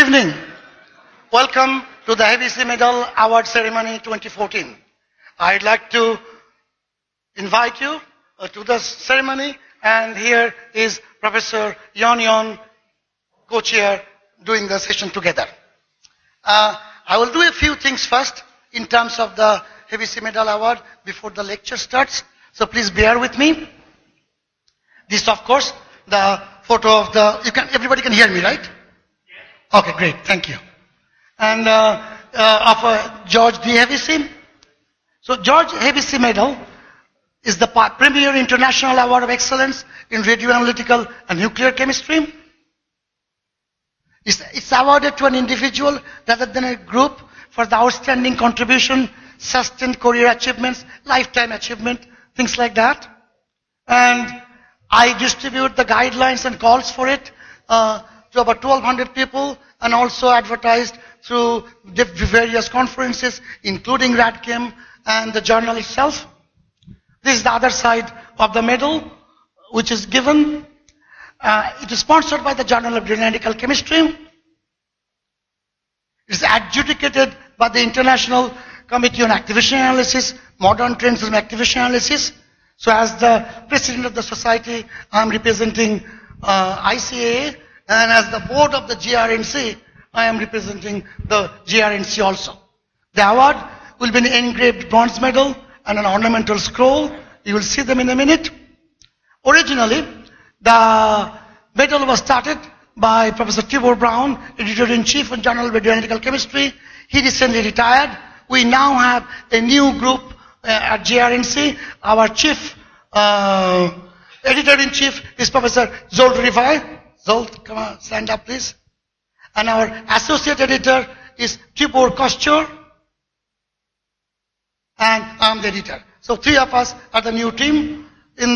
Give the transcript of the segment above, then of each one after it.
Good evening. Welcome to the ABC Medal Award Ceremony 2014. I'd like to invite you to the ceremony, and here is Professor Yon, co-chair, doing the session together. I will do a few things first in terms of the ABC Medal Award before the lecture starts, so please bear with me. This, of course, the photo of the, everybody can hear me, right? Okay, great, thank you. And of George D. Hevesy. So George Hevesy Medal is the premier international award of excellence in radioanalytical and nuclear chemistry. It's awarded to an individual rather than a group for the outstanding contribution, sustained career achievements, lifetime achievement, things like that. And I distribute the guidelines and calls for it to about 1,200 people, and also advertised through various conferences, including RADChem and the journal itself. This is the other side of the medal, which is given. It is sponsored by the Journal of Radioanalytical Chemistry. It is adjudicated by the International Committee on Activation Analysis, Modern Trends in Activation Analysis. So as the president of the society, I am representing ICAA, and as the board of the GRNC, I am representing the GRNC also. The award will be an engraved bronze medal and an ornamental scroll. You will see them in a minute. Originally, the medal was started by Professor Tibor Braun, editor-in-chief in Journal of Radioanalytical Chemistry. He recently retired. We now have a new group at GRNC. Our chief editor-in-chief is Professor Zsolt Rivai. Zsolt, come on, stand up, please. And our associate editor is Tibor Kostur. And I'm the editor. So three of us are the new team in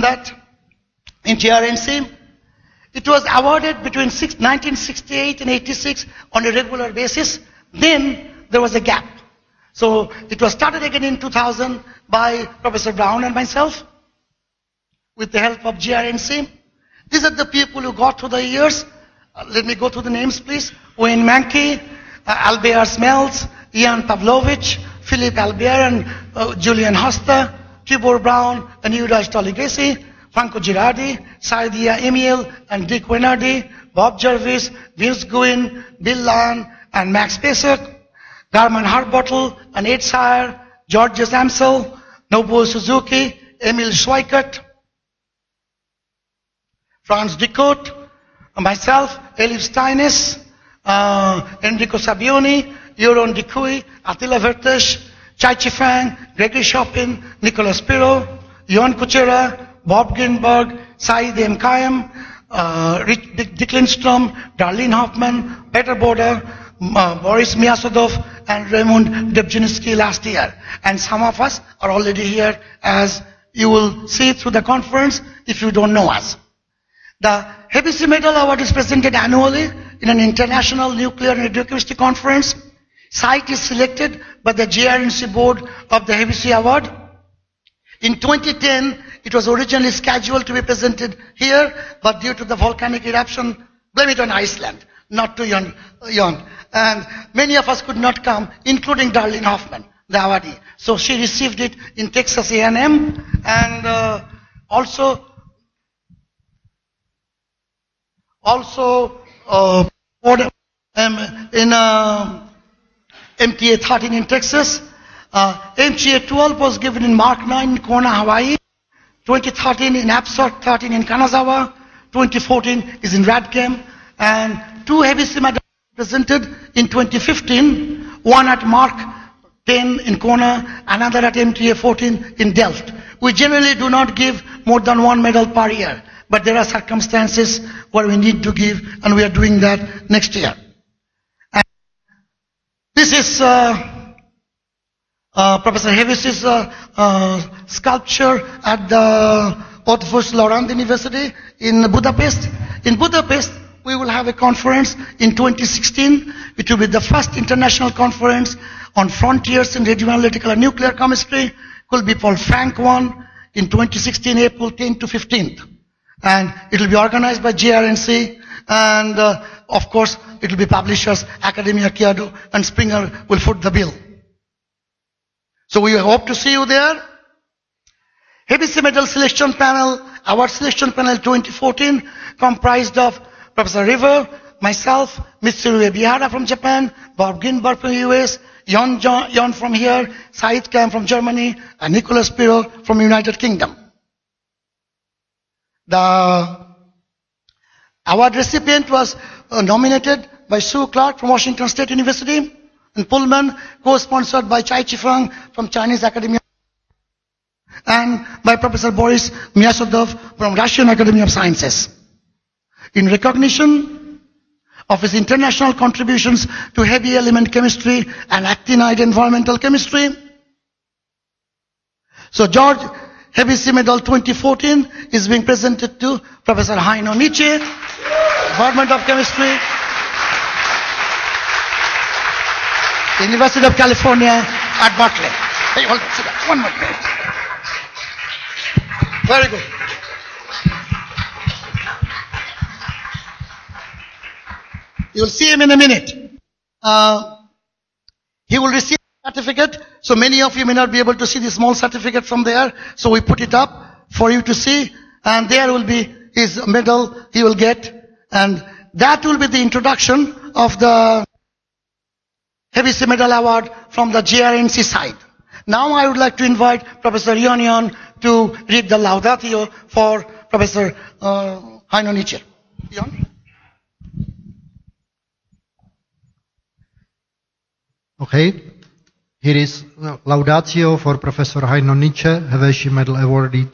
GRNC. It was awarded between 1968 and 86 on a regular basis. Then there was a gap. So it was started again in 2000 by Professor Braun and myself with the help of GRNC. These are the people who got through the years. Let me go through the names, please. Wayne Mankey, Albert Smells, Ian Pavlovich, Philip Albert and Julian Hosta, Tibor Braun and Juraj Toligesi, Franco Girardi, Saidia Emil and Dick Wenardi, Bob Jervis, Vince Guin, Bill Lyon and Max Pesach, Garman Harbottle and Ed Sire, George Zamsel, Nobuo Suzuki, Emil Schweikert, Franz Dicot, myself, Elif Steines, Enrico Sabioni, Euron Dicui, Attila Vertes, Chai Chi-Fang, Gregory Chopin, Nicolas Piro, Johan Kuchera, Bob Greenberg, Said M. Kayam, Dick Lindstrom, Darlene Hoffman, Peter Boda, Boris Miasodov, and Raymond Debzhinsky last year. And some of us are already here, as you will see through the conference if you don't know us. The Hevesy Medal Award is presented annually in an international nuclear and radiochemistry conference. Site is selected by the GRNC board of the Hevesy Award. In 2010, it was originally scheduled to be presented here, but due to the volcanic eruption, blame it on Iceland, not to Jon. And many of us could not come, including Darlene Hoffman, the awardee. So she received it in Texas A&M, and also in MTA 13 in Texas. MTA 12 was given in Mark 9 in Kona, Hawaii. 2013 in APSOT 13 in Kanazawa. 2014 is in RADChem. And two Hevesy medals presented in 2015. One at Mark 10 in Kona, another at MTA 14 in Delft. We generally do not give more than one medal per year, but there are circumstances where we need to give, and we are doing that next year. And this is Professor Hevesy's sculpture at the Eötvös Loránd University in Budapest. In Budapest, we will have a conference in 2016. It will be the first international conference on frontiers in radioanalytical and nuclear chemistry. It will be called Frank 1 in 2016, April 10th to 15th. And it will be organized by GRNC, and of course, it will be publishers, Academia Chiado, and Springer will foot the bill. So we hope to see you there. ABC Medal Selection Panel, our Selection Panel 2014, comprised of Professor River, myself, Mitsuru Ebihara from Japan, Bob Ginberg from US, Jon from here, Said Kam from Germany, and Nicholas Piro from United Kingdom. The award recipient was nominated by Sue Clark from Washington State University, and Pullman, co-sponsored by Chai Chi-Fang from Chinese Academy, and by Professor Boris Myasodov from Russian Academy of Sciences. In recognition of his international contributions to heavy element chemistry and actinide environmental chemistry, so George Hebisi Medal 2014 is being presented to Professor Heino Nietzsche, Department of Chemistry, University of California at Berkeley. Hey, hold on, sit down. 1 more minute. Very good. You'll see him in a minute. He will receive a certificate. So many of you may not be able to see the small certificate from there. So we put it up for you to see. And there will be his medal he will get. And that will be the introduction of the Hebisi Medal Award from the JRNC side. Now I would like to invite Professor Yon to read the Laudatio for Professor Heino Nietzsche. Yon? Okay. Here is Laudatio for Professor Heino Nietzsche, Hebesi Medal Awardee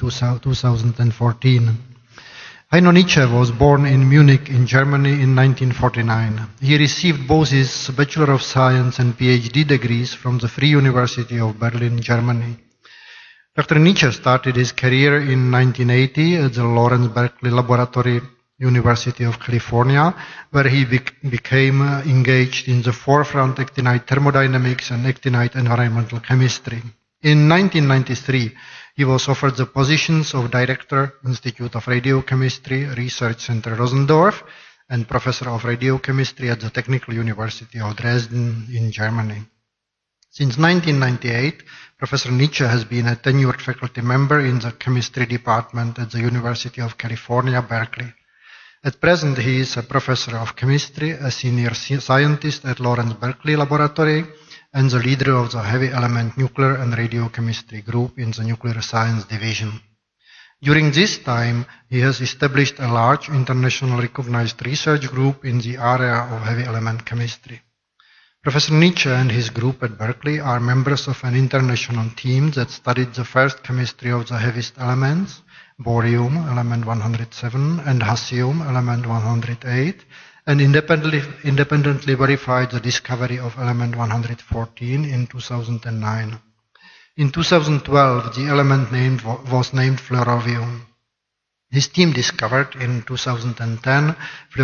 2014. Heino Nietzsche was born in Munich in Germany in 1949. He received both his Bachelor of Science and PhD degrees from the Free University of Berlin, Germany. Dr. Nietzsche started his career in 1980 at the Lawrence Berkeley Laboratory, University of California, where he became engaged in the forefront actinide thermodynamics and actinide environmental chemistry. In 1993, he was offered the positions of Director, Institute of Radiochemistry, Research Center Rosendorf, and Professor of Radiochemistry at the Technical University of Dresden in Germany. Since 1998, Professor Nietzsche has been a tenured faculty member in the chemistry department at the University of California, Berkeley. At present, he is a professor of chemistry, a senior scientist at Lawrence Berkeley Laboratory, and the leader of the heavy element nuclear and radiochemistry group in the nuclear science division. During this time, he has established a large internationally recognized research group in the area of heavy element chemistry. Professor Nietzsche and his group at Berkeley are members of an international team that studied the first chemistry of the heaviest elements, borium, element 107, and hassium, element 108, and independently verified the discovery of element 114 in 2009. In 2012, the element was named fluorovium. His team discovered in 2010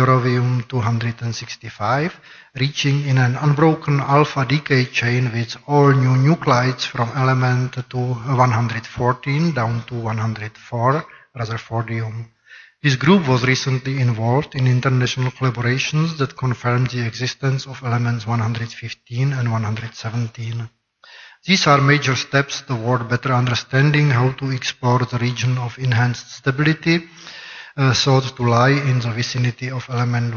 fluorovium-265, reaching in an unbroken alpha decay chain with all new nuclides from element to 114 down to 104, Rutherfordium. His group was recently involved in international collaborations that confirmed the existence of elements 115 and 117. These are major steps toward better understanding how to explore the region of enhanced stability, thought to lie in the vicinity of element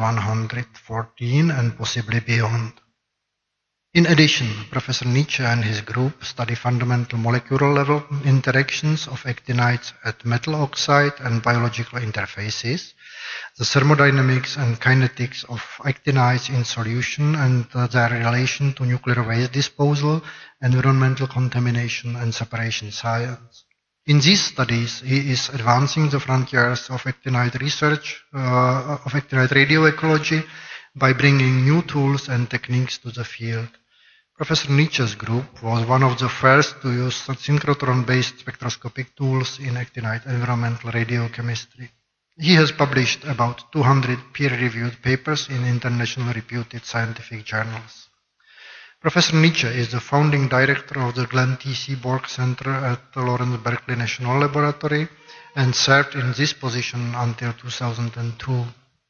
114 and possibly beyond. In addition, Professor Nietzsche and his group study fundamental molecular level interactions of actinides at metal oxide and biological interfaces, the thermodynamics and kinetics of actinides in solution and their relation to nuclear waste disposal, environmental contamination and separation science. In these studies, he is advancing the frontiers of actinide research, of actinide radioecology by bringing new tools and techniques to the field. Professor Nietzsche's group was one of the first to use synchrotron-based spectroscopic tools in actinide environmental radiochemistry. He has published about 200 peer-reviewed papers in internationally reputed scientific journals. Professor Nietzsche is the founding director of the Glenn T.C. Borg Center at the Lawrence Berkeley National Laboratory and served in this position until 2002.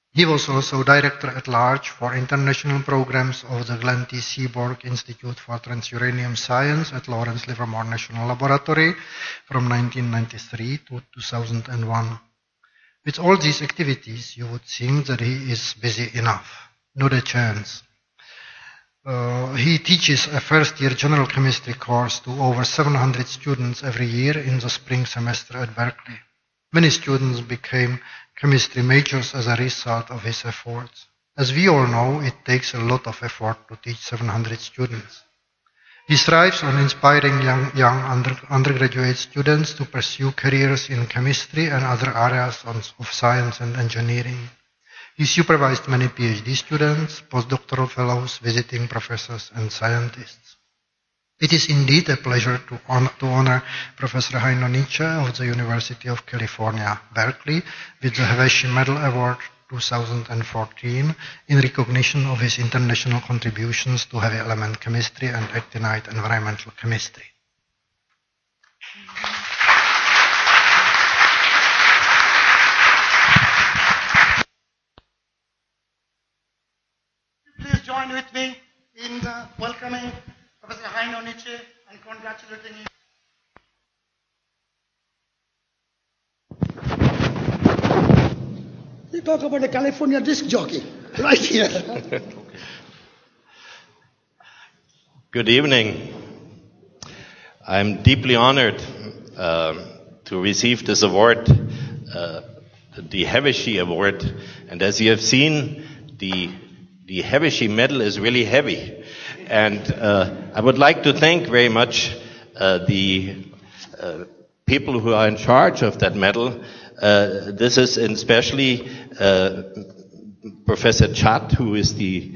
He was also Director-at-Large for international programs of the Glenn T. Seaborg Institute for Transuranium Science at Lawrence Livermore National Laboratory from 1993 to 2001. With all these activities, you would think that he is busy enough. Not a chance. He teaches a first-year general chemistry course to over 700 students every year in the spring semester at Berkeley. Many students became chemistry majors as a result of his efforts. As we all know, it takes a lot of effort to teach 700 students. He thrives on inspiring young undergraduate students to pursue careers in chemistry and other areas of science and engineering. He supervised many PhD students, postdoctoral fellows, visiting professors, and scientists. It is indeed a pleasure to honor Professor Heino Nietzsche of the University of California, Berkeley, with the Heveshi Medal Award 2014 in recognition of his international contributions to heavy element chemistry and actinide environmental chemistry. Please join with me in welcoming Professor Heino Nietzsche and congratulating him. We talk about a California disc jockey right here. Good evening. I'm deeply honored to receive this award, the Heveshi Award. And as you have seen, the Heveshi medal is really heavy. And I would like to thank very much the people who are in charge of that medal. This is especially Professor Chad, who is the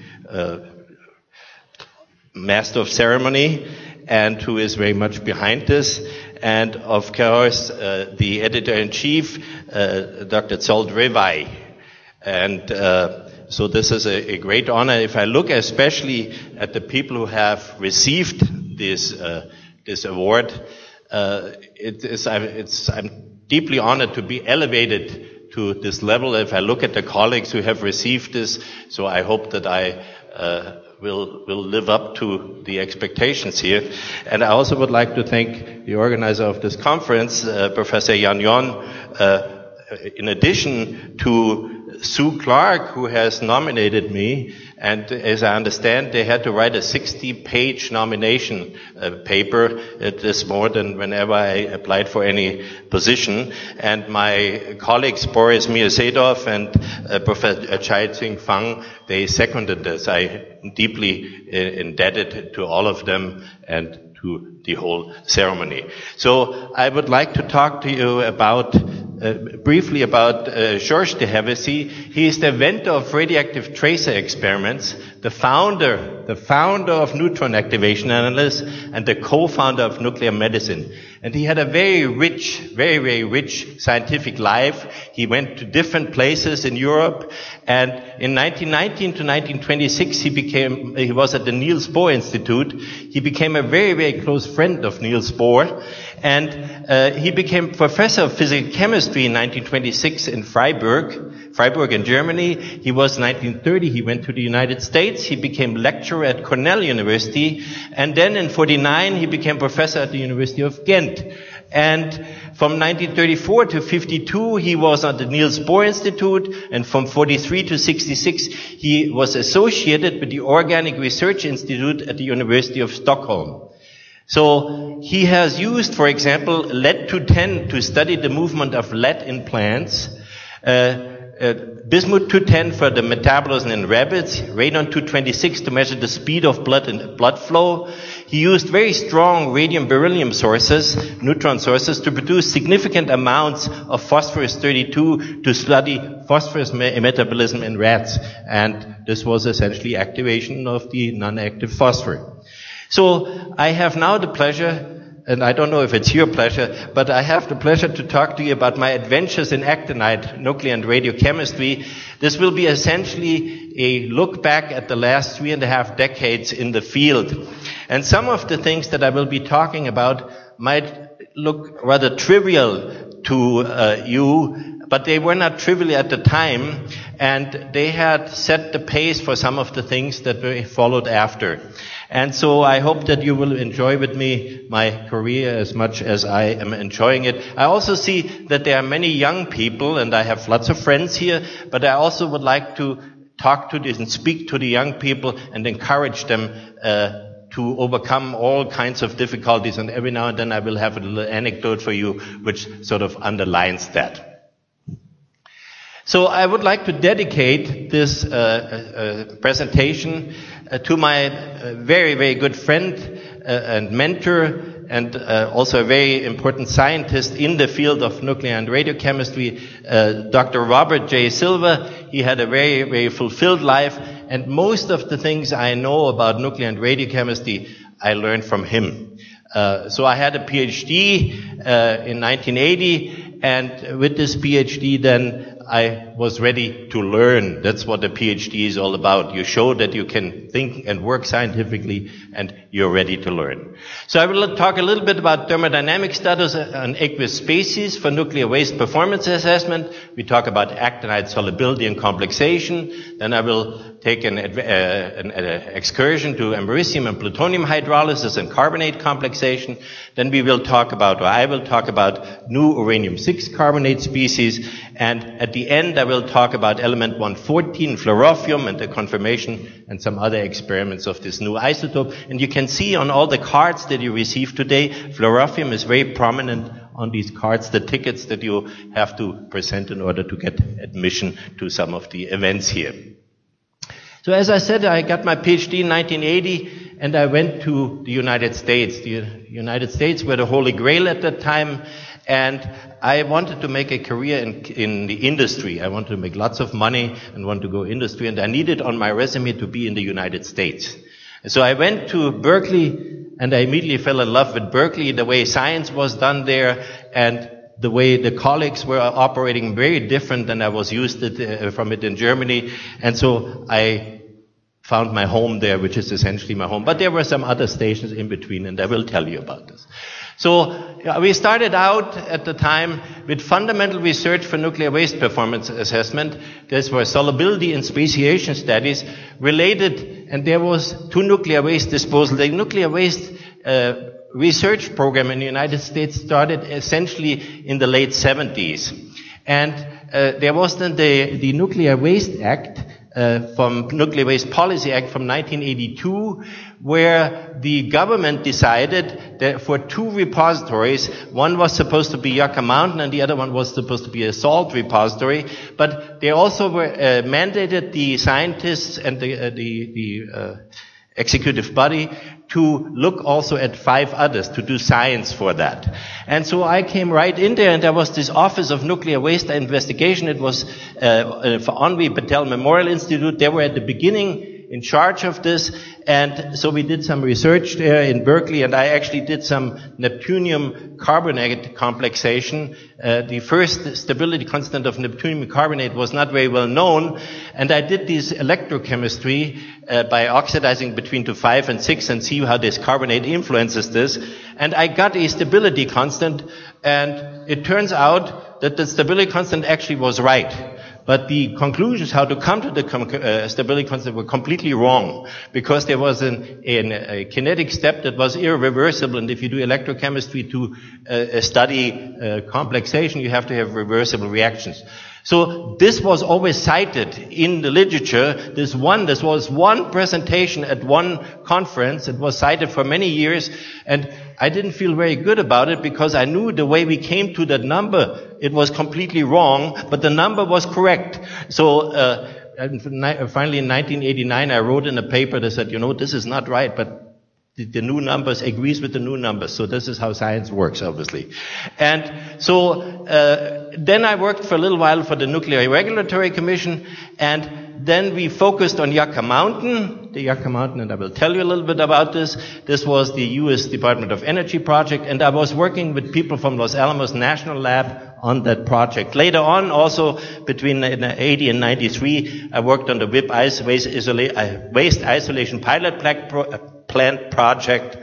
master of ceremony and who is very much behind this. And of course, the editor-in-chief, Dr. Zsolt Revai. And so this is a great honor. If I look especially at the people who have received this award, I'm deeply honored to be elevated to this level. If I look at the colleagues who have received this, so I hope that I will live up to the expectations here. And I also would like to thank the organizer of this conference, Professor Jan Jon, in addition to Sue Clark, who has nominated me, and as I understand, they had to write a 60-page nomination paper. It is more than whenever I applied for any position. And my colleagues, Boris Mirsedov and Professor Chai Tsing Fang, they seconded this. I'm deeply indebted to all of them and to the whole ceremony. So I would like to talk to you about briefly about Georges de Hevesy. He is the inventor of radioactive tracer experiments, the founder of neutron activation analysis, and the co-founder of nuclear medicine. And he had a very rich scientific life. He went to different places in Europe, and in 1919 to 1926 he was at the Niels Bohr Institute. He became a very close friend of Niels Bohr, and he became professor of physical chemistry in 1926 in Freiburg in Germany. He was 1930, he went to the United States, he became lecturer at Cornell University, and then in 49 he became professor at the University of Ghent. And from 1934 to 52 he was at the Niels Bohr Institute, and from 43 to 66 he was associated with the Organic Research Institute at the University of Stockholm. So he has used, for example, lead-210 to study the movement of lead in plants, bismuth-210 for the metabolism in rabbits, radon-226 to measure the speed of blood flow. He used very strong radium-beryllium sources, neutron sources, to produce significant amounts of phosphorus-32 to study phosphorus metabolism in rats. And this was essentially activation of the non-active phosphor. So I have now the pleasure, and I don't know if it's your pleasure, but I have the pleasure to talk to you about my adventures in actinide, nuclear and radiochemistry. This will be essentially a look back at the last 3.5 decades in the field. And some of the things that I will be talking about might look rather trivial to you, but they were not trivial at the time. and they had set the pace for some of the things that we followed after. And so I hope that you will enjoy with me my career as much as I am enjoying it. I also see that there are many young people, and I have lots of friends here, but I also would like to talk to this and speak to the young people and encourage them to overcome all kinds of difficulties. And every now and then I will have a little anecdote for you which sort of underlines that. So I would like to dedicate this presentation to my very, very good friend and mentor and also a very important scientist in the field of nuclear and radiochemistry, Dr. Robert J. Silver. He had a very, very fulfilled life, and most of the things I know about nuclear and radiochemistry I learned from him. So I had a PhD in 1980, and with this PhD then I was ready to learn. That's what a PhD is all about. You show that you can think and work scientifically, and you're ready to learn. So I will talk a little bit about thermodynamic studies on aqueous species for nuclear waste performance assessment. We talk about actinide solubility and complexation. Then I will take an excursion to americium and plutonium hydrolysis and carbonate complexation. Then we will talk about, or I will talk about new uranium-6 carbonate species. And at the end, I will talk about element 114, fluorophium, and the confirmation and some other experiments of this new isotope. And you can see on all the cards that you received today, fluorophium is very prominent on these cards, the tickets that you have to present in order to get admission to some of the events here. So as I said, I got my PhD in 1980, and I went to the United States. The United States were the Holy Grail at that time, and I wanted to make a career in the industry. I wanted to make lots of money and want to go industry, and I needed on my resume to be in the United States. So I went to Berkeley, and I immediately fell in love with Berkeley, the way science was done there, and the way the colleagues were operating very different than I was used to from it in Germany. And so I found my home there, which is essentially my home. But there were some other stations in between, and I will tell you about this. So we started out at the time with fundamental research for nuclear waste performance assessment. This were solubility and speciation studies related, and there was to nuclear waste disposal. The nuclear waste research program in the United States started essentially in the late 70s. And there was then the Nuclear Waste Act, from Nuclear Waste Policy Act from 1982, where the government decided that for two repositories, one was supposed to be Yucca Mountain and the other one was supposed to be a salt repository, but they also were mandated the scientists and the executive body to look also at 5 others, to do science for that. And so I came right in there, and there was this Office of Nuclear Waste Investigation. It was for Anvi Patel Memorial Institute. They were at the beginning in charge of this, and so we did some research there in Berkeley, and I actually did some neptunium carbonate complexation. The first stability constant of neptunium carbonate was not very well known, and I did this electrochemistry by oxidizing between to 5 and 6 and see how this carbonate influences this, and I got a stability constant, and it turns out that the stability constant actually was right. But the conclusions how to come to the stability constant were completely wrong, because there was a kinetic step that was irreversible, and if you do electrochemistry to study complexation, you have to have reversible reactions. So this was always cited in the literature. This was one presentation at one conference. It was cited for many years, and I didn't feel very good about it because I knew the way we came to that number, it was completely wrong, but the number was correct. So finally in 1989 I wrote in a paper that said, this is not right, but the new numbers agrees with the new numbers. So this is how science works, obviously. And so then I worked for a little while for the Nuclear Regulatory Commission, and then we focused on Yucca Mountain. The Yucca Mountain, and I will tell you a little bit about this. This was the U.S. Department of Energy project, and I was working with people from Los Alamos National Lab on that project. Later on, also between 80 and 93, I worked on the WIPP waste isolation pilot plant project.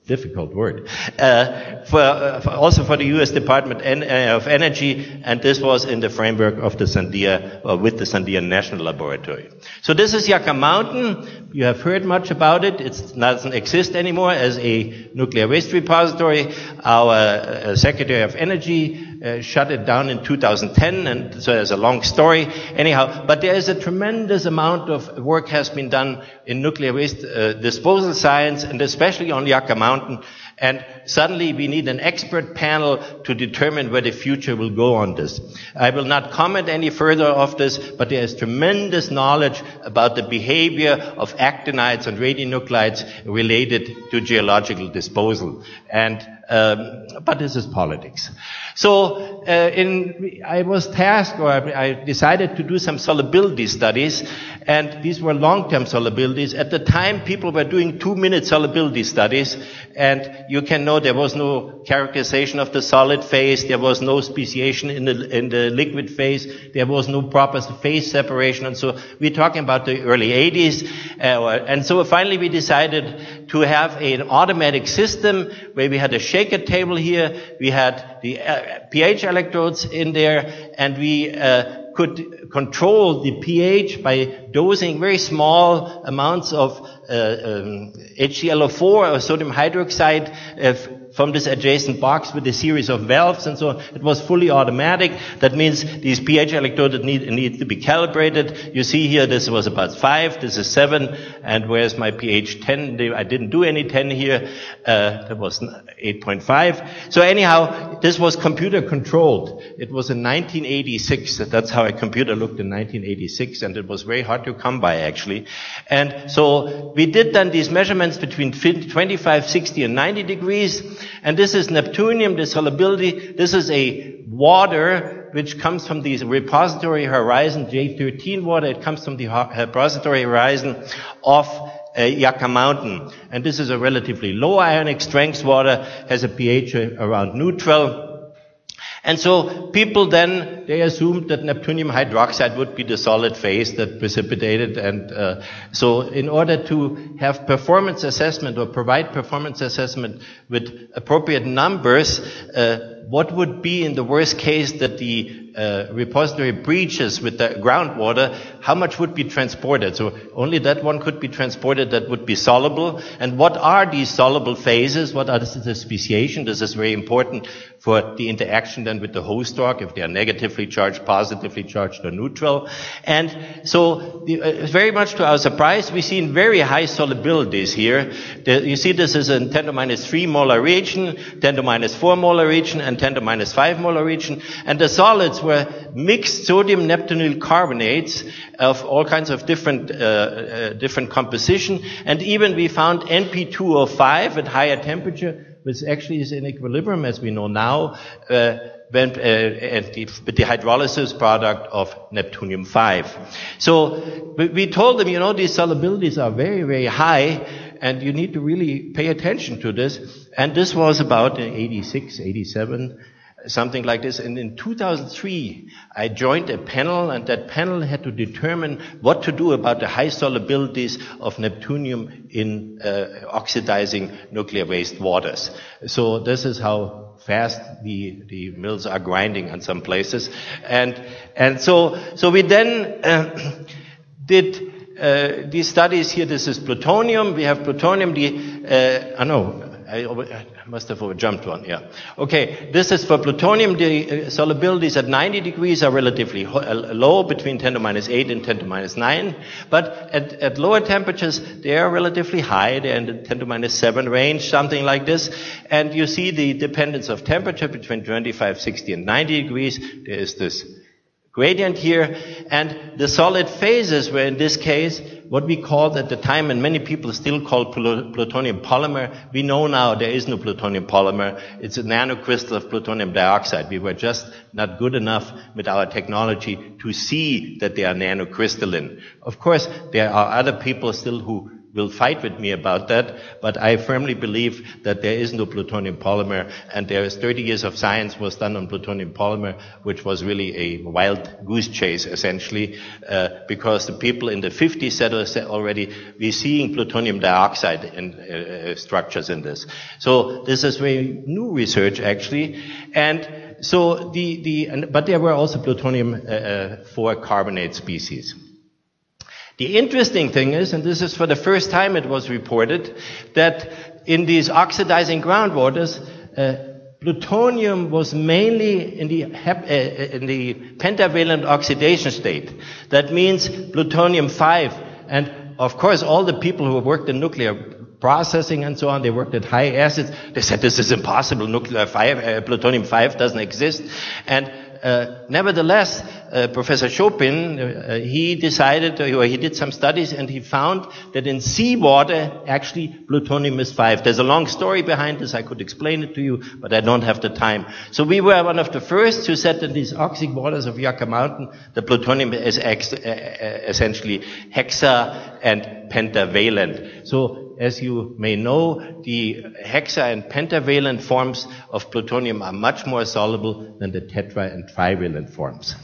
difficult word, also for the U.S. Department of Energy, and this was in the framework of the Sandia, with the Sandia National Laboratory. So this is Yucca Mountain. You have heard much about it. It doesn't exist anymore as a nuclear waste repository. Our Secretary of Energy shut it down in 2010, and so there's a long story. Anyhow, but there is a tremendous amount of work has been done in nuclear waste disposal science, and especially on Yucca Mountain. And suddenly we need an expert panel to determine where the future will go on this. I will not comment any further of this, but there is tremendous knowledge about the behavior of actinides and radionuclides related to geological disposal. And but this is politics. So I was tasked, or I decided to do some solubility studies, and these were long-term solubilities. At the time, people were doing 2-minute solubility studies, and you can know there was no characterization of the solid phase, there was no speciation in the liquid phase, there was no proper phase separation, and so we're talking about the early 80s, and so finally we decided to have an automatic system where we had a shaker table here, we had the pH electrodes in there, and we could control the pH by dosing very small amounts of HClO4 or sodium hydroxide from this adjacent box with a series of valves, and so it was fully automatic. That means these pH electrodes need to be calibrated. You see here, this was about 5, this is 7, and where's my pH 10? I didn't do any 10 here. That was 8.5. So anyhow, this was computer controlled. It was in 1986. That's how a computer looked in 1986, and it was very hard to come by, actually. And so we did then these measurements between 25, 60, and 90 degrees. And this is neptunium, the solubility. This is a water which comes from the repository horizon, J13 water. It comes from the repository horizon of Yucca Mountain. And this is a relatively low ionic strength water, has a pH around neutral. And so people then, they assumed that neptunium hydroxide would be the solid phase that precipitated. And so in order to have performance assessment or provide performance assessment with appropriate numbers, what would be in the worst case that the repository breaches with the groundwater, how much would be transported? So only that one could be transported that would be soluble. And what are these soluble phases? What are the speciation? This is very important for the interaction then with the host rock, if they are negatively charged, positively charged, or neutral. And so very much to our surprise, we see very high solubilities here. You see this is in 10 to minus 3 molar region, 10 to minus 4 molar region, and 10 to minus 5 molar region. And the solids were mixed sodium neptunium carbonates of all kinds of different composition. And even we found NP2O5 at higher temperature, which actually is in equilibrium, as we know now, with the hydrolysis product of neptunium-5. So we told them, these solubilities are very, very high, and you need to really pay attention to this. And this was about in 86, 87, something like this. And in 2003, I joined a panel, and that panel had to determine what to do about the high solubilities of neptunium in oxidizing nuclear waste waters. So this is how fast the mills are grinding in some places. And so we then did these studies here. This is plutonium. We have plutonium. I must have jumped one, yeah. Okay, this is for plutonium. The solubilities at 90 degrees are relatively low, between 10 to minus 8 and 10 to minus 9. But at lower temperatures, they are relatively high. They're in the 10 to minus 7 range, something like this. And you see the dependence of temperature between 25, 60, and 90 degrees. There is this gradient here. And the solid phases were, in this case, what we called at the time, and many people still call plutonium polymer. We know now there is no plutonium polymer. It's a nanocrystal of plutonium dioxide. We were just not good enough with our technology to see that they are nanocrystalline. Of course, there are other people still who will fight with me about that, but I firmly believe that there is no plutonium polymer, and there is 30 years of science was done on plutonium polymer, which was really a wild goose chase, essentially, because the people in the 50s said already, we're seeing plutonium dioxide in structures in this. So this is very new research, actually, and so but there were also plutonium 4 carbonate species. The interesting thing is, and this is for the first time it was reported, that in these oxidizing groundwaters, plutonium was mainly in the pentavalent oxidation state. That means plutonium 5. And of course, all the people who worked in nuclear processing and so on, they worked at high acids. They said this is impossible. Plutonium 5 doesn't exist. And nevertheless, Professor Chopin, he decided, or he did some studies, and he found that in seawater, actually, plutonium is 5. There's a long story behind this. I could explain it to you, but I don't have the time. So we were one of the first who said that these oxic waters of Yucca Mountain, the plutonium is essentially hexa and pentavalent. So, as you may know, the hexa and pentavalent forms of plutonium are much more soluble than the tetra and trivalent forms.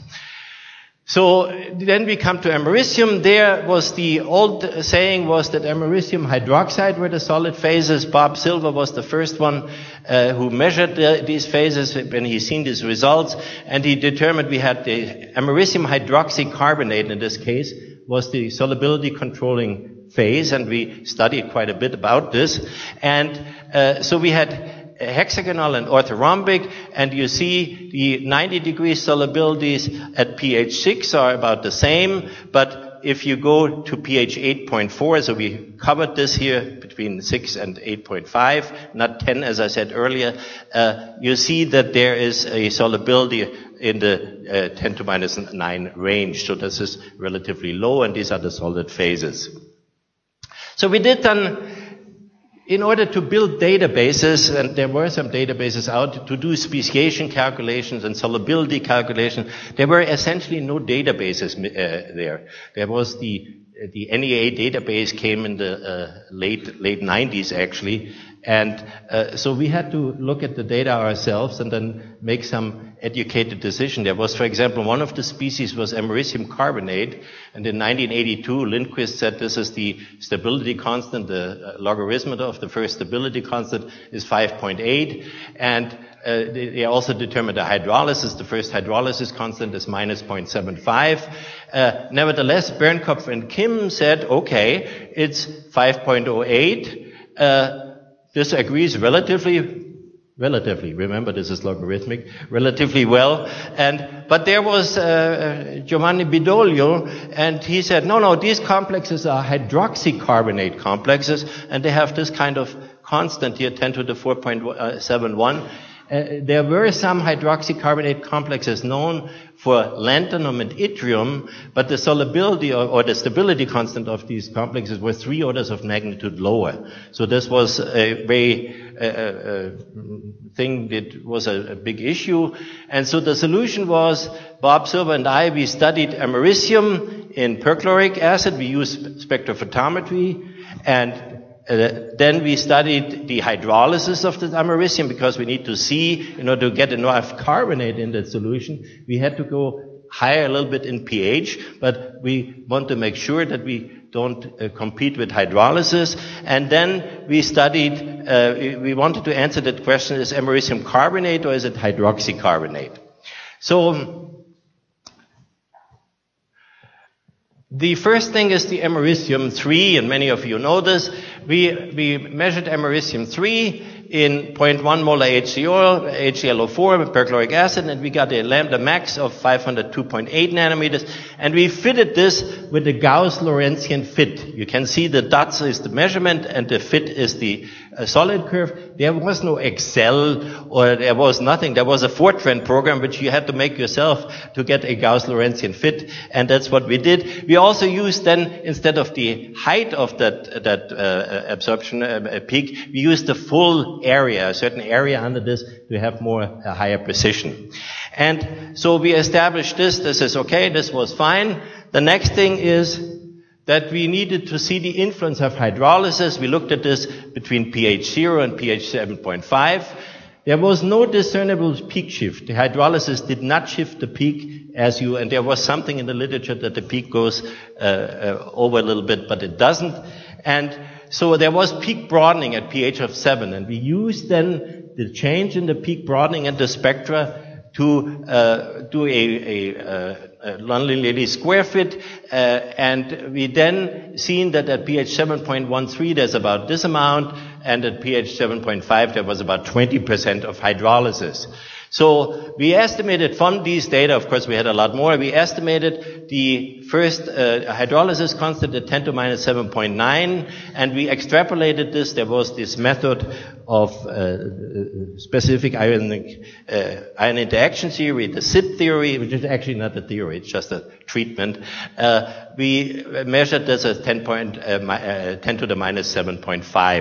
So then we come to americium. There was the old saying was that americium hydroxide were the solid phases. Bob Silver was the first one who measured these phases when he seen these results, and he determined we had the americium hydroxycarbonate in this case was the solubility controlling phase, and we studied quite a bit about this. And so we had hexagonal and orthorhombic, and you see the 90-degree solubilities at pH 6 are about the same, but if you go to pH 8.4, so we covered this here between 6 and 8.5, not 10 as I said earlier, you see that there is a solubility in the 10 to minus 9 range. So this is relatively low, and these are the solid phases. So we did then, in order to build databases, and there were some databases out to do speciation calculations and solubility calculations, there were essentially no databases there. There was the NEA database came in the late 90s actually, and so we had to look at the data ourselves and then make some educated decision. There was, for example, one of the species was americium carbonate, and in 1982 Lindquist said this is the stability constant, the logarithm of the first stability constant is 5.8, and they also determined the hydrolysis. The first hydrolysis constant is minus 0.75. Nevertheless, Bernkopf and Kim said, okay, it's 5.08. This agrees relatively, remember this is logarithmic, relatively well. But there was Giovanni Bidolio, and he said, no, these complexes are hydroxycarbonate complexes, and they have this kind of constant here, 10 to the 4.71. There were some hydroxycarbonate complexes known for lanthanum and yttrium, but the solubility or the stability constant of these complexes was 3 orders of magnitude lower. So this was a very thing that was a big issue. And so the solution was, Bob Silver and I, we studied americium in perchloric acid. We used spectrophotometry, and then we studied the hydrolysis of the americium because we need to see, in order to get enough carbonate in that solution, we had to go higher a little bit in pH, but we want to make sure that we don't compete with hydrolysis. And then we studied, we wanted to answer that question, is americium carbonate or is it hydroxycarbonate? So the first thing is the americium 3, and many of you know this. We measured americium 3 in 0.1 molar HClO4 perchloric acid, and we got a lambda max of 502.8 nanometers, and we fitted this with the Gauss-Lorentzian fit. You can see the dots is the measurement, and the fit is the solid curve. There was no Excel, or there was nothing. There was a Fortran program which you had to make yourself to get a Gauss-Lorentzian fit, and that's what we did. We also used then, instead of the height of that absorption peak, we used the full area, a certain area under this, to have higher precision. And so we established this is okay, this was fine. The next thing is that we needed to see the influence of hydrolysis. We looked at this between pH 0 and pH 7.5. There was no discernible peak shift. The hydrolysis did not shift the peak and there was something in the literature that the peak goes over a little bit, but it doesn't. And so there was peak broadening at pH of 7, and we used then the change in the peak broadening in the spectra to do a nonlinearly square fit, and we then seen that at pH 7.13 there's about this amount, and at pH 7.5 there was about 20% of hydrolysis. So we estimated from these data, of course we had a lot more, we estimated the first hydrolysis constant at 10 to minus 7.9, and we extrapolated this. There was this method of specific ion interaction theory, the SIP theory, which is actually not a theory, it's just a treatment. We measured this as 10 to the minus 7.5.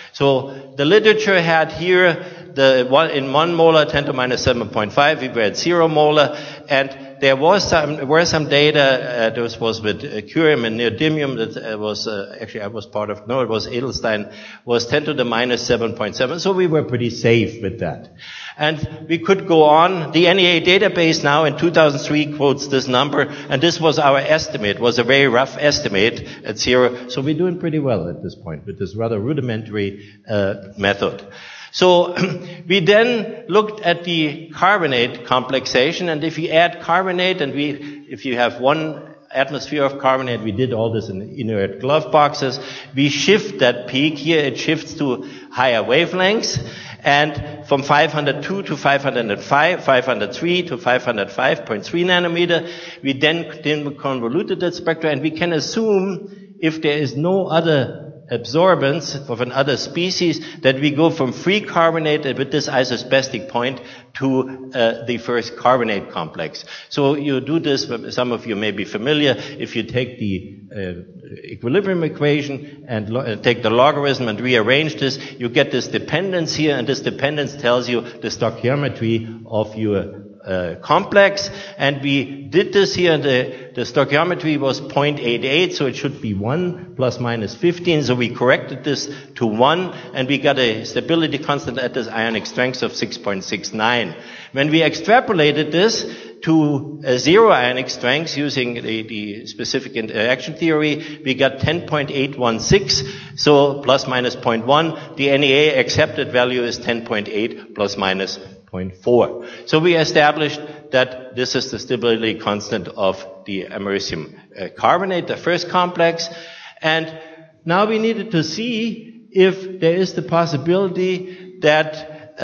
So the literature had here in 1 molar 10 to minus 7.5, we were at 0 molar, and there were some data, this was with curium and neodymium, that was, actually I was part of, no, it was Edelstein, was 10 to the minus 7.7, so we were pretty safe with that. And we could go on. The NEA database now in 2003 quotes this number, and this was our estimate, was a very rough estimate at 0, so we're doing pretty well at this point with this rather rudimentary method. So we then looked at the carbonate complexation, and if you add carbonate, and if you have 1 atmosphere of carbonate, we did all this in inert glove boxes, we shift that peak here, it shifts to higher wavelengths, and from 502 to 505, 503 to 505.3 nanometer, we then convoluted that spectra, and we can assume if there is no other absorbance of another species, that we go from free carbonate with this isospastic point to the first carbonate complex. So you do this, some of you may be familiar, if you take the equilibrium equation and take the logarithm and rearrange this, you get this dependence here, and this dependence tells you the stoichiometry of your complex, and we did this here. The stoichiometry was 0.88, so it should be 1 plus minus 15. So we corrected this to 1, and we got a stability constant at this ionic strength of 6.69. When we extrapolated this to 0 ionic strengths using the specific interaction theory, we got 10.816, so plus minus 0.1. The NEA accepted value is 10.8 plus minus 0.4. So we established that this is the stability constant of the americium carbonate, the first complex. And now we needed to see if there is the possibility that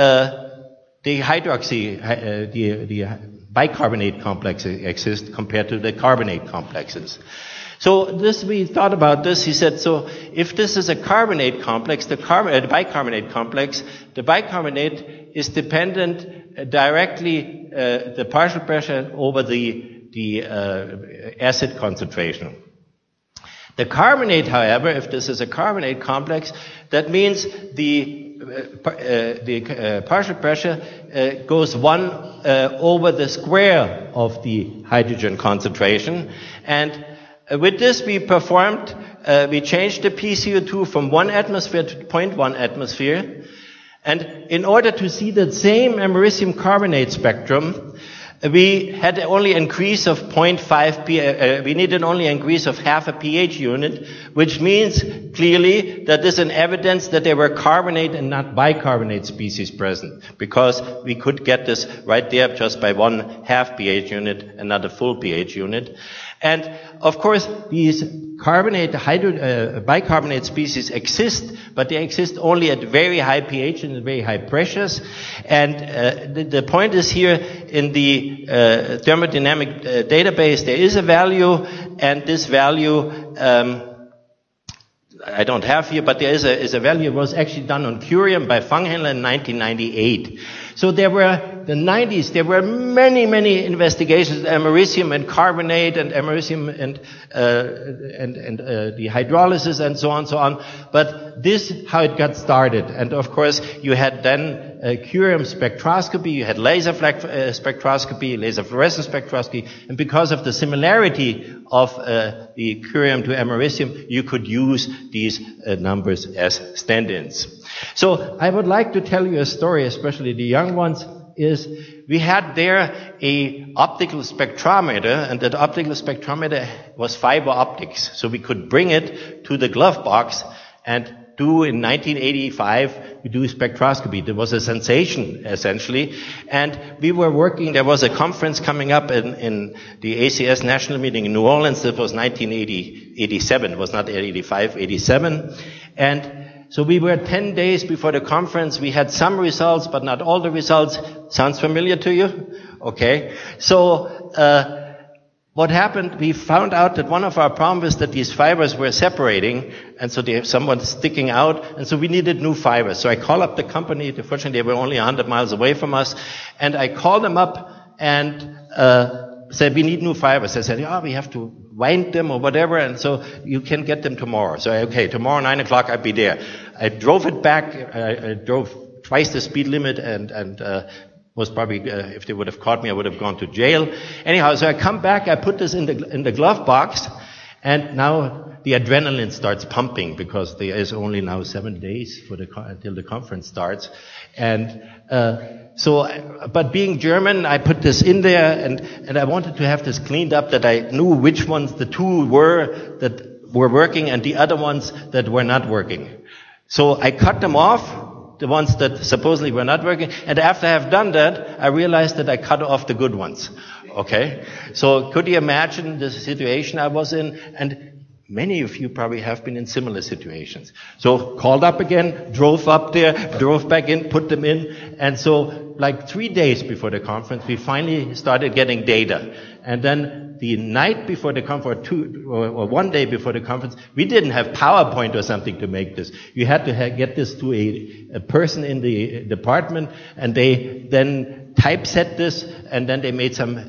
the bicarbonate complexes exist compared to the carbonate complexes. So we thought about this. He said, so if this is a carbonate complex, the bicarbonate complex, the bicarbonate is dependent directly, the partial pressure over the acid concentration. The carbonate, however, if this is a carbonate complex, that means the partial pressure goes 1 over the square of the hydrogen concentration, and with this we performed, we changed the pCO2 from 1 atmosphere to 0.1 atmosphere, and in order to see the same americium carbonate spectrum, we had only increase of 0.5 we needed only increase of half a pH unit, which means clearly that this is an evidence that there were carbonate and not bicarbonate species present, because we could get this right there just by 1/2 pH unit and not a full pH unit. And of course, these bicarbonate species exist, but they exist only at very high pH and very high pressures. And the point is here in the thermodynamic database, there is a value, and this value I don't have here, but there is a value. It was actually done on curium by Fanghändler in 1998. So there were the 90s, there were many, many investigations, americium and carbonate and americium and the hydrolysis and so on. But this, how it got started. And of course, you had then curium spectroscopy, you had laser spectroscopy, laser fluorescence spectroscopy, and because of the similarity of the curium to americium, you could use these numbers as stand-ins. So I would like to tell you a story, especially the young ones, is we had there a optical spectrometer, and that optical spectrometer was fiber optics. So we could bring it to the glove box and do in 1985, we do spectroscopy. There was a sensation, essentially. And we were working, there was a conference coming up in the ACS National Meeting in New Orleans. That was 1987, it was not 85, 87. And so we were 10 days before the conference. We had some results, but not all the results. Sounds familiar to you? Okay. So, what happened, we found out that one of our problems is that these fibers were separating, and so they have someone sticking out, and so we needed new fibers. So I called up the company. Fortunately, they were only 100 miles away from us, and I called them up and said, we need new fibers. They said, we have to wind them or whatever, and so you can get them tomorrow. So, okay, tomorrow 9 o'clock I'll be there. I drove it back. I drove twice the speed limit and was probably, if they would have caught me, I would have gone to jail. Anyhow, so I come back, I put this in the glove box, and now the adrenaline starts pumping because there is only now 7 days until the conference starts. And, but being German, I put this in there, and I wanted to have this cleaned up, that I knew which ones the two were that were working and the other ones that were not working. So I cut them off, the ones that supposedly were not working, and after I have done that, I realized that I cut off the good ones. Okay? So could you imagine the situation I was in? And many of you probably have been in similar situations. So called up again, drove up there, drove back in, put them in, and so like 3 days before the conference, we finally started getting data. And then the night before the conference, or 1 day before the conference, we didn't have PowerPoint or something to make this. You had to get this to a person in the department, and they then typeset this, and then they made some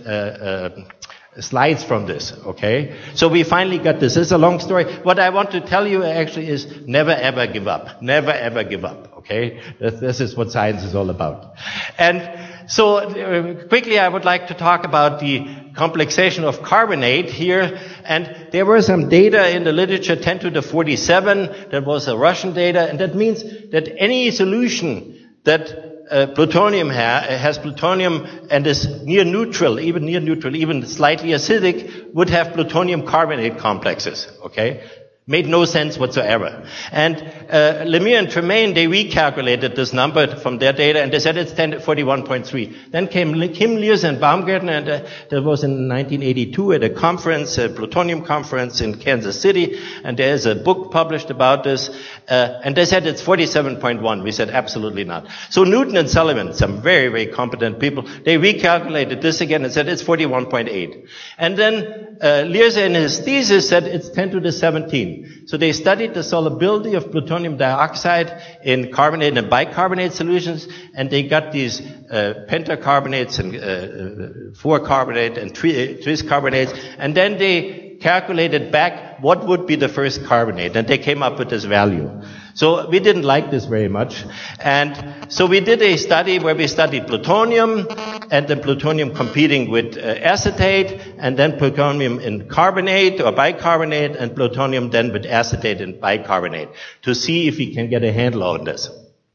slides from this, okay? So we finally got this. This is a long story. What I want to tell you actually is never ever give up. Never ever give up, okay? This is what science is all about. And so quickly I would like to talk about the complexation of carbonate here. And there were some data in the literature, 10 to the 47, that was a Russian data, and that means that any solution that plutonium has plutonium and is near neutral, even slightly acidic, would have plutonium carbonate complexes, okay? Made no sense whatsoever. And Lemire and Tremaine, they recalculated this number from their data, and they said it's 41.3. Then came Kim, Lears, and Baumgartner, and that was in 1982 at a conference, a plutonium conference in Kansas City, and there's a book published about this, and they said it's 47.1. We said absolutely not. So Newton and Sullivan, some very, very competent people, they recalculated this again and said it's 41.8. And then Lears in his thesis said it's 10 to the 17. So they studied the solubility of plutonium dioxide in carbonate and bicarbonate solutions, and they got these pentacarbonates and 4-carbonate and tris carbonates, and then they calculated back what would be the first carbonate, and they came up with this value. So we didn't like this very much, and so we did a study where we studied plutonium, and then plutonium competing with acetate, and then plutonium in carbonate or bicarbonate, and plutonium then with acetate and bicarbonate, to see if we can get a handle on this.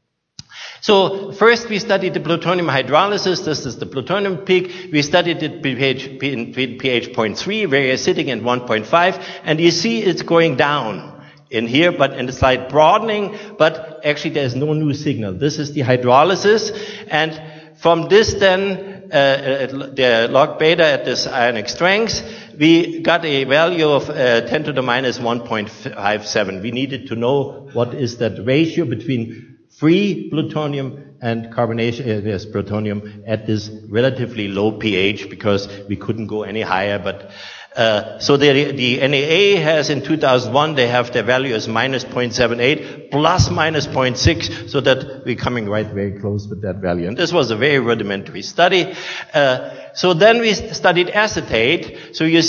So first we studied the plutonium hydrolysis. This is the plutonium peak. We studied it pH 0.3, very acidic, and 1.5, and you see it's going down in here, but in a slight broadening, but actually there's no new signal. This is the hydrolysis, and from this then, the log beta at this ionic strengths, we got a value of 10 to the minus 1.57. We needed to know what is that ratio between free plutonium and carbonation, plutonium at this relatively low pH, because we couldn't go any higher, but So the NAA has in 2001, they have their value as minus 0.78 plus minus 0.6, so that we're coming right very close with that value. And this was a very rudimentary study. So then we studied acetate. So you